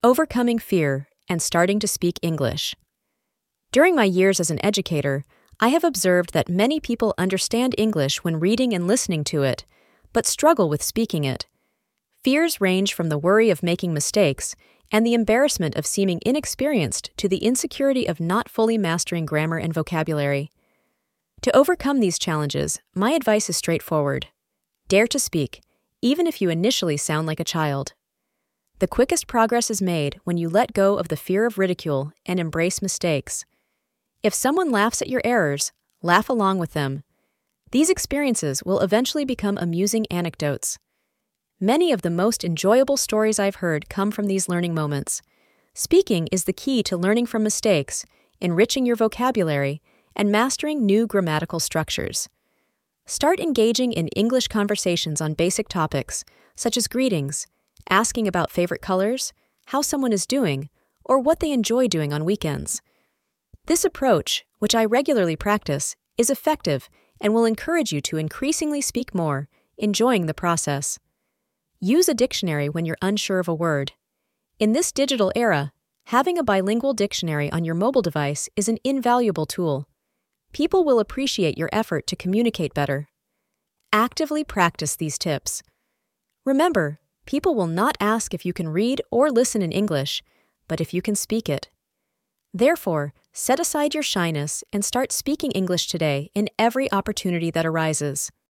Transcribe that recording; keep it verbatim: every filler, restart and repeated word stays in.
Overcoming fear and starting to speak English. During my years as an educator, I have observed that many people understand English when reading and listening to it, but struggle with speaking it. Fears range from the worry of making mistakes and the embarrassment of seeming inexperienced to the insecurity of not fully mastering grammar and vocabulary. To overcome these challenges, my advice is straightforward. Dare to speak, even if you initially sound like a child. The quickest progress is made when you let go of the fear of ridicule and embrace mistakes. If someone laughs at your errors, laugh along with them. These experiences will eventually become amusing anecdotes. Many of the most enjoyable stories I've heard come from these learning moments. Speaking is the key to learning from mistakes, enriching your vocabulary, and mastering new grammatical structures. Start engaging in English conversations on basic topics, such as greetings, asking about favorite colors, how someone is doing, or what they enjoy doing on weekends. This approach, which I regularly practice, is effective and will encourage you to increasingly speak more, enjoying the process. Use a dictionary when you're unsure of a word. In this digital era, having a bilingual dictionary on your mobile device is an invaluable tool. People will appreciate your effort to communicate better. Actively practice these tips. Remember, people will not ask if you can read or listen in English, but if you can speak it. Therefore, set aside your shyness and start speaking English today in every opportunity that arises.